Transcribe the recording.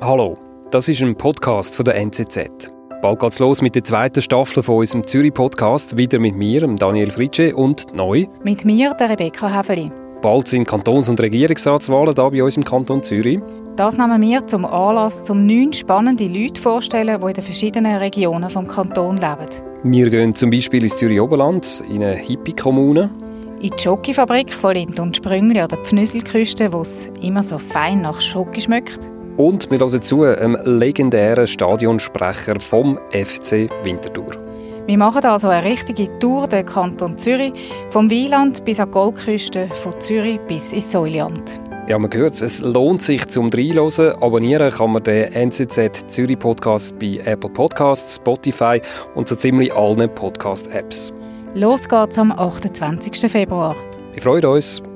Hallo, das ist ein Podcast von der NZZ. Bald geht's los mit der zweiten Staffel von unserem Zürich-Podcast, wieder mit mir, Daniel Fritsche, und neu mit mir, der Rebecca Häfeli. Bald sind Kantons- und Regierungsratswahlen hier bei uns im Kanton Zürich. Das nehmen wir zum Anlass, um 9 spannende Leute vorzustellen, die in den verschiedenen Regionen des Kantons leben. Wir gehen zum Beispiel ins Zürich-Oberland, in eine Hippie-Kommune. In die Schokofabrik von Lindt und Sprüngli an der Pfnüselküste, wo es immer so fein nach Schoki schmeckt. Und wir hören zu einem legendären Stadionsprecher vom FC Winterthur. Wir machen also eine richtige Tour durch den Kanton Zürich, vom Wieland bis an die Goldküste, von Zürich bis ins Säuliamt. Ja, man hört es lohnt sich zum Reinhören. Abonnieren kann man den NZZ Zürich Podcast bei Apple Podcasts, Spotify und so ziemlich allen Podcast-Apps. Los geht's am 28. Februar. Wir freuen uns.